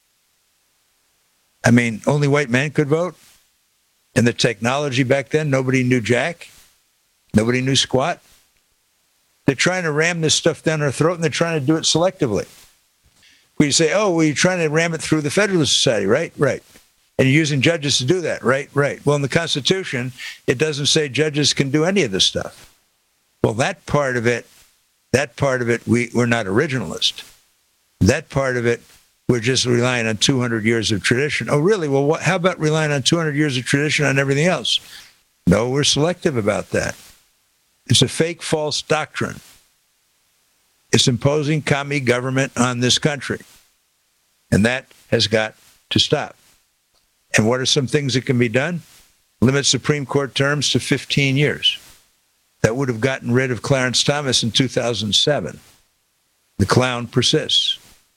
I mean, only white men could vote. And the technology back then, nobody knew jack. Nobody knew squat. They're trying to ram this stuff down our throat, and they're trying to do it selectively. We say, oh, well, you're trying to ram it through the Federalist Society, right? Right. And you're using judges to do that, right? Right. Well, in the Constitution, it doesn't say judges can do any of this stuff. Well, that part of it, we're not originalist. That part of it, we're just relying on 200 years of tradition. Oh, really? Well, how about relying on 200 years of tradition on everything else? No, we're selective about that. It's a fake, false doctrine. It's imposing commie government on this country. And that has got to stop. And what are some things that can be done? Limit Supreme Court terms to 15 years. That would have gotten rid of Clarence Thomas in 2007. The clown persists.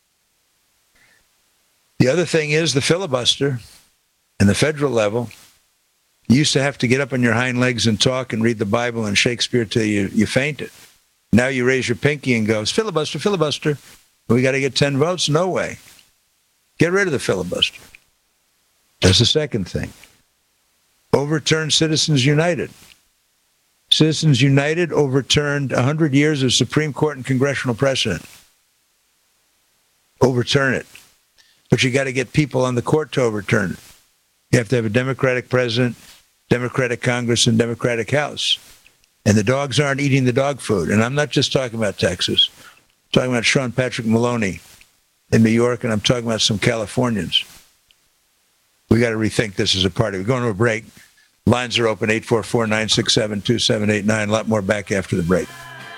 The other thing is the filibuster in the federal level. You used to have to get up on your hind legs and talk and read the Bible and Shakespeare till you fainted. Now you raise your pinky and go, filibuster, filibuster. We got to get 10 votes? No way. Get rid of the filibuster. That's the second thing. Overturn Citizens United. Citizens United overturned 100 years of Supreme Court and congressional precedent. Overturn it. But you got to get people on the court to overturn it. You have to have a Democratic president, Democratic Congress, and Democratic House. And the dogs aren't eating the dog food. And I'm not just talking about Texas. I'm talking about Sean Patrick Maloney in New York, and I'm talking about some Californians. We got to rethink this as a party. We're going to a break. Lines are open, 844-967-2789. A lot more back after the break.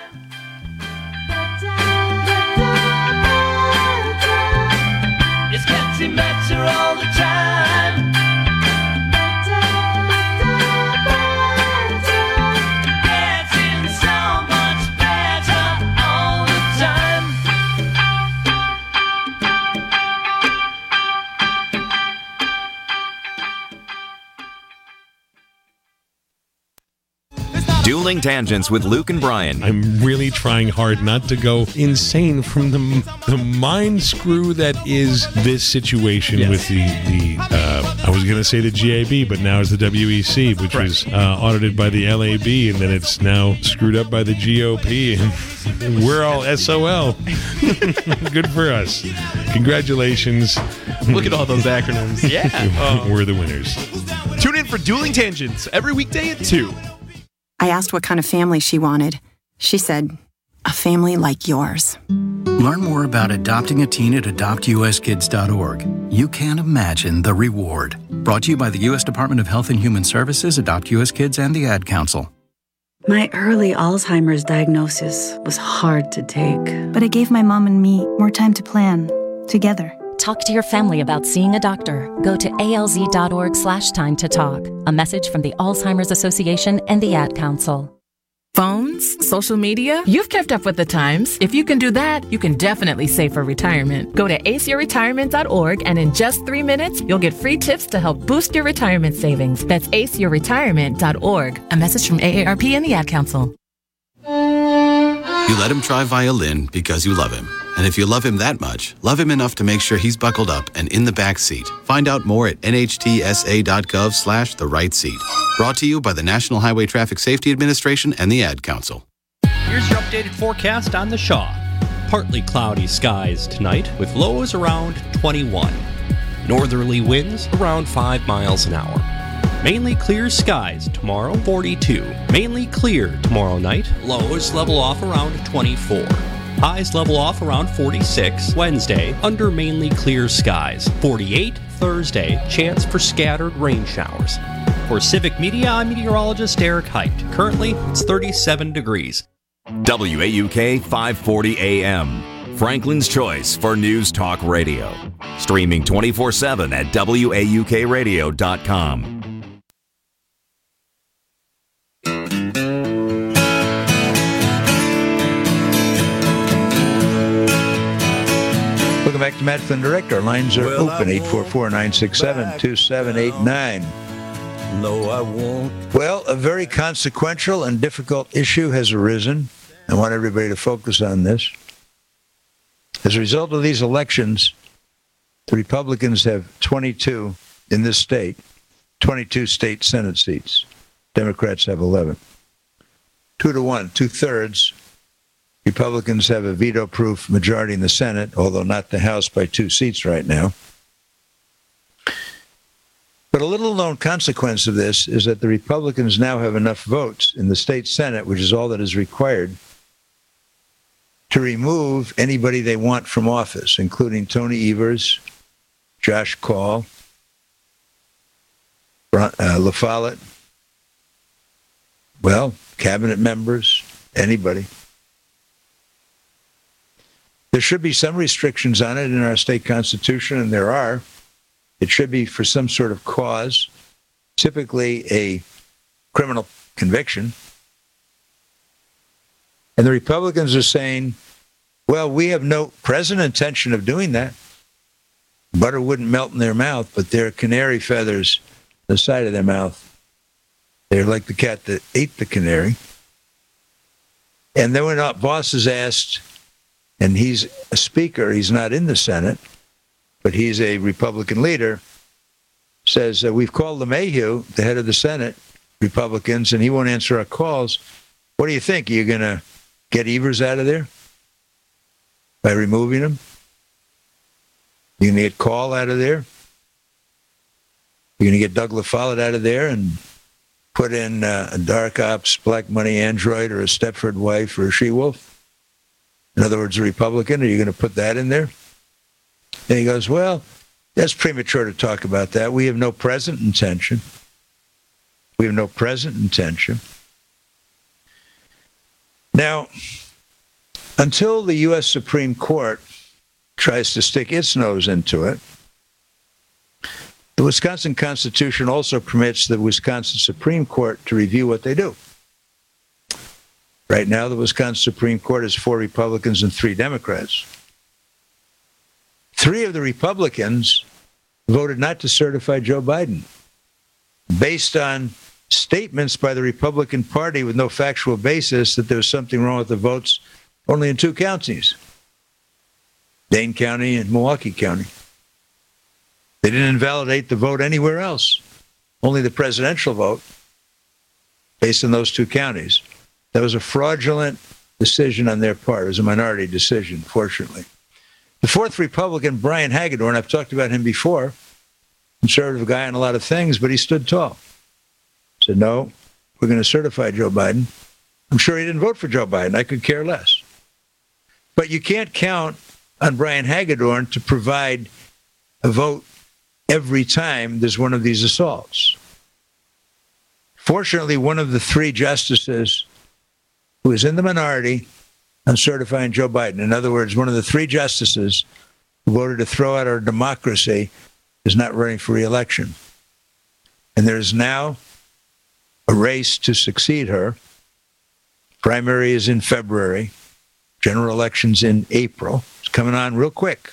It's getting better all the time. Getting so much better all the time. Dueling Tangents with Luke and Brian. I'm really trying hard not to go insane from the mind screw that is this situation with the I was going to say the GAB, but now it's the WEC, which was audited by the LAB, and then it's now screwed up by the GOP, and we're all SOL. Good for us. Congratulations. Look at all those acronyms. Yeah. We're the winners. Tune in for Dueling Tangents every weekday at 2. I asked what kind of family she wanted. She said, a family like yours. Learn more about adopting a teen at adoptuskids.org. You can't imagine the reward. Brought to you by the U.S. Department of Health and Human Services, Adopt U.S. Kids, and the Ad Council. My early Alzheimer's diagnosis was hard to take. But it gave my mom and me more time to plan, together. Talk to your family about seeing a doctor. Go to alz.org/time to talk. A message from the Alzheimer's Association and the Ad Council. Phones, social media, you've kept up with the times. If you can do that, you can definitely save for retirement. Go to aceyourretirement.org, and in just 3 minutes, you'll get free tips to help boost your retirement savings. That's aceyourretirement.org. A message from AARP and the Ad Council. You let him try violin because you love him. And if you love him that much, love him enough to make sure he's buckled up and in the back seat. Find out more at nhtsa.gov/the-right-seat. Brought to you by the National Highway Traffic Safety Administration and the Ad Council. Here's your updated forecast on the Shaw. Partly cloudy skies tonight with lows around 21. Northerly winds around 5 miles an hour. Mainly clear skies tomorrow, 42. Mainly clear tomorrow night. Lows level off around 24. Highs level off around 46 Wednesday under mainly clear skies. 48 Thursday, chance for scattered rain showers. For Civic Media, I'm meteorologist Eric Height. Currently, it's 37 degrees. WAUK 540 AM, Franklin's choice for News Talk Radio. Streaming 24/7 at WAUKradio.com. Welcome back to Matt Flynn Direct. Our lines are open, 844-967-2789. No, I won't. Well, a very consequential and difficult issue has arisen. I want everybody to focus on this. As a result of these elections, the Republicans have 22 in this state, 22 state Senate seats. Democrats have 11. 2-1, 2/3. Republicans have a veto-proof majority in the Senate, although not the House by 2 seats right now. But a little-known consequence of this is that the Republicans now have enough votes in the state Senate, which is all that is required, to remove anybody they want from office, including Tony Evers, Josh Kaul, La Follette, well, cabinet members, anybody. There should be some restrictions on it in our state constitution, and there are. It should be for some sort of cause, typically a criminal conviction. And the Republicans are saying, well, we have no present intention of doing that. Butter wouldn't melt in their mouth, but they're canary feathers on the side of their mouth. They're like the cat that ate the canary. And then when Voss is asked, and he's a speaker, he's not in the Senate, but he's a Republican leader, says, we've called LeMahieu, the head of the Senate, Republicans, and he won't answer our calls. What do you think? Are you going to get Evers out of there by removing him? You're going to get Kaul out of there? You're going to get Doug La Follette out of there and put in a dark ops, black money android or a Stepford wife or a she-wolf? In other words, a Republican, are you going to put that in there? And he goes, well, that's premature to talk about that. We have no present intention. We have no present intention. Now, until the U.S. Supreme Court tries to stick its nose into it, the Wisconsin Constitution also permits the Wisconsin Supreme Court to review what they do. Right now, the Wisconsin Supreme Court has 4 Republicans and 3 Democrats. 3 of the Republicans voted not to certify Joe Biden based on statements by the Republican Party with no factual basis that there was something wrong with the votes only in 2 counties, Dane County and Milwaukee County. They didn't invalidate the vote anywhere else, only the presidential vote based on those 2 counties. That was a fraudulent decision on their part. It was a minority decision, fortunately. The 4th Republican, Brian Hagedorn, I've talked about him before, conservative guy on a lot of things, but he stood tall. Said, no, we're going to certify Joe Biden. I'm sure he didn't vote for Joe Biden. I could care less. But you can't count on Brian Hagedorn to provide a vote every time there's one of these assaults. Fortunately, one of the 3 justices who is in the minority on certifying Joe Biden, in other words, one of the 3 justices who voted to throw out our democracy, is not running for re-election. And there is now a race to succeed her. Primary is in February. General elections in April. It's coming on real quick.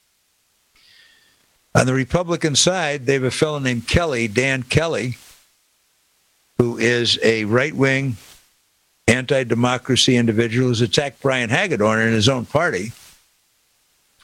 On the Republican side, they have a fellow named Kelly, Dan Kelly, who is a right-wing anti-democracy individual who's attacked Brian Hagedorn in his own party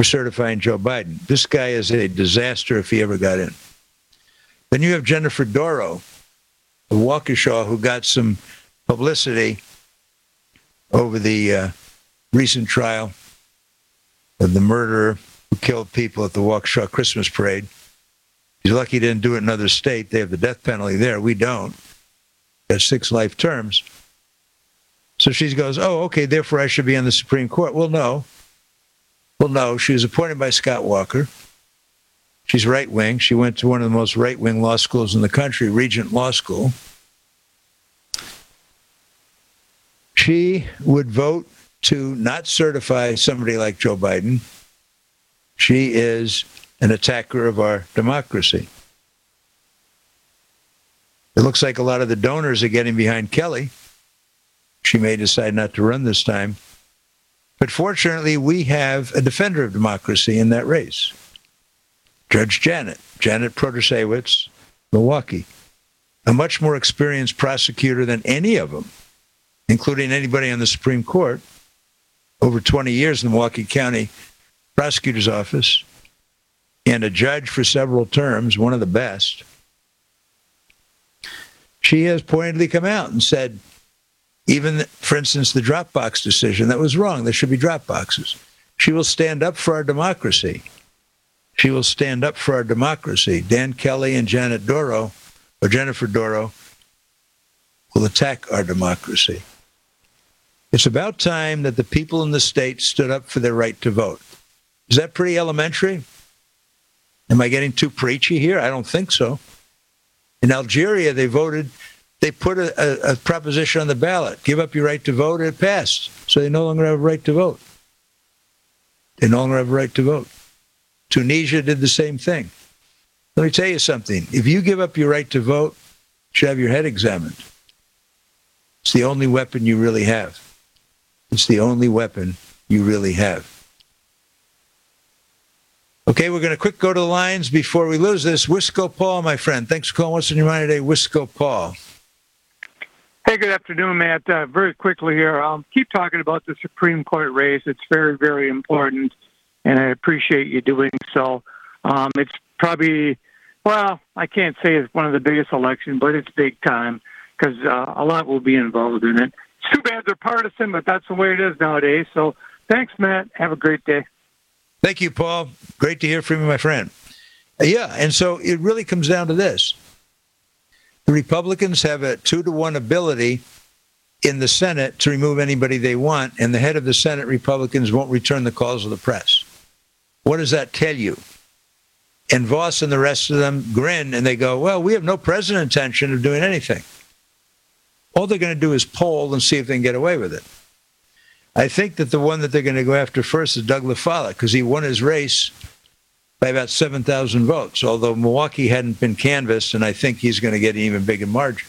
certifying Joe Biden. This guy is a disaster if he ever got in. Then you have Jennifer Doro of Waukesha, who got some publicity over the recent trial of the murderer who killed people at the Waukesha Christmas parade. He's lucky he didn't do it in another state. They have the death penalty there. We don't. Got 6 life terms. So she goes, oh, okay, therefore I should be on the Supreme Court. Well, no. She was appointed by Scott Walker. She's right-wing. She went to one of the most right-wing law schools in the country, Regent Law School. She would vote to not certify somebody like Joe Biden. She is an attacker of our democracy. It looks like a lot of the donors are getting behind Kelly. She may decide not to run this time. But fortunately, we have a defender of democracy in that race. Judge Janet Protasewicz, Milwaukee. A much more experienced prosecutor than any of them, including anybody on the Supreme Court. Over 20 years in the Milwaukee County Prosecutor's Office. And a judge for several terms, one of the best. She has pointedly come out and said, even, for instance, the Dropbox decision, that was wrong. There should be drop boxes. She will stand up for our democracy. She will stand up for our democracy. Dan Kelly and Jennifer Doro, will attack our democracy. It's about time that the people in the state stood up for their right to vote. Is that pretty elementary? Am I getting too preachy here? I don't think so. In Algeria, they put a proposition on the ballot. Give up your right to vote, and it passed. So they no longer have a right to vote. Tunisia did the same thing. Let me tell you something. If you give up your right to vote, you should have your head examined. It's the only weapon you really have. Okay, we're going to quick go to the lines before we lose this. Wisco Paul, my friend. Thanks for calling. What's on your mind today? Wisco Paul. Hey, good afternoon, Matt. Very quickly here. Keep talking about the Supreme Court race. It's very, very important, and I appreciate you doing so. It's probably, well, I can't say it's one of the biggest elections, but it's big time because a lot will be involved in it. It's too bad they're partisan, but that's the way it is nowadays. So thanks, Matt. Have a great day. Thank you, Paul. Great to hear from you, my friend. Yeah, and so it really comes down to this. The Republicans have a 2-to-1 ability in the Senate to remove anybody they want, and the head of the Senate Republicans won't return the calls of the press. What does that tell you? And Voss and the rest of them grin, and they go, well, we have no present intention of doing anything. All they're going to do is poll and see if they can get away with it. I think that the one that they're going to go after first is Doug LaFollette, because he won his race by about 7,000 votes, although Milwaukee hadn't been canvassed, and I think he's going to get an even bigger margin.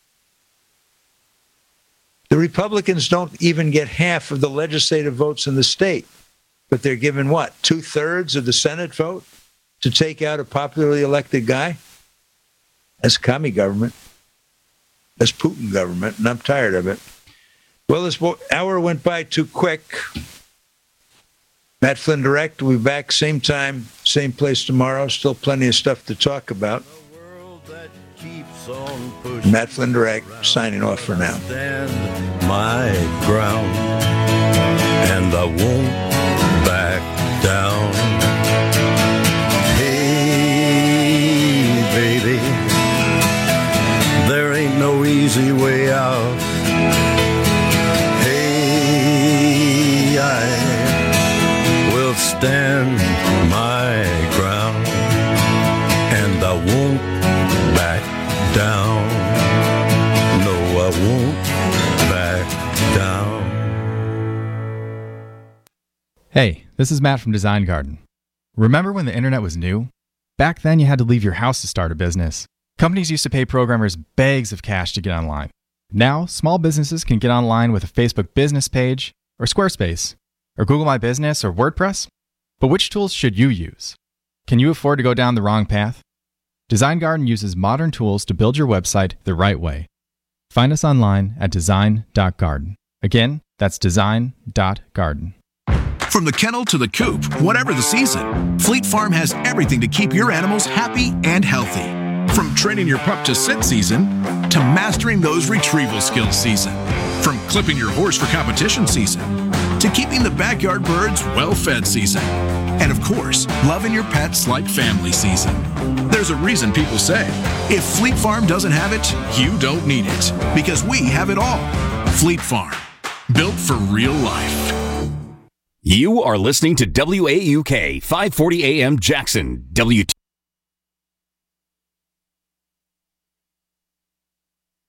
The Republicans don't even get half of the legislative votes in the state, but they're given, what, 2/3 of the Senate vote to take out a popularly elected guy? That's commie government. That's Putin government, and I'm tired of it. Well, this hour went by too quick. Matt Flynn Direct will be back same time, same place tomorrow. Still plenty of stuff to talk about. Matt Flynn Direct signing off for now. Stand my ground, and I won't back down. Hey, baby, there ain't no easy way out. Stand my ground, and I won't back down. No, I won't back down. Hey, this is Matt from Design Garden. Remember when the internet was new? Back then, you had to leave your house to start a business. Companies used to pay programmers bags of cash to get online. Now, small businesses can get online with a Facebook business page, or Squarespace, or Google My Business, or WordPress. But which tools should you use? Can you afford to go down the wrong path? Design Garden uses modern tools to build your website the right way. Find us online at design.garden. Again, that's design.garden. From the kennel to the coop, whatever the season, Fleet Farm has everything to keep your animals happy and healthy. From training your pup to sit season to mastering those retrieval skills season. From clipping your horse for competition season to keeping the backyard birds well-fed season. And of course, loving your pets like family season. There's a reason people say, if Fleet Farm doesn't have it, you don't need it. Because we have it all. Fleet Farm. Built for real life. You are listening to WAUK 540 AM Jackson.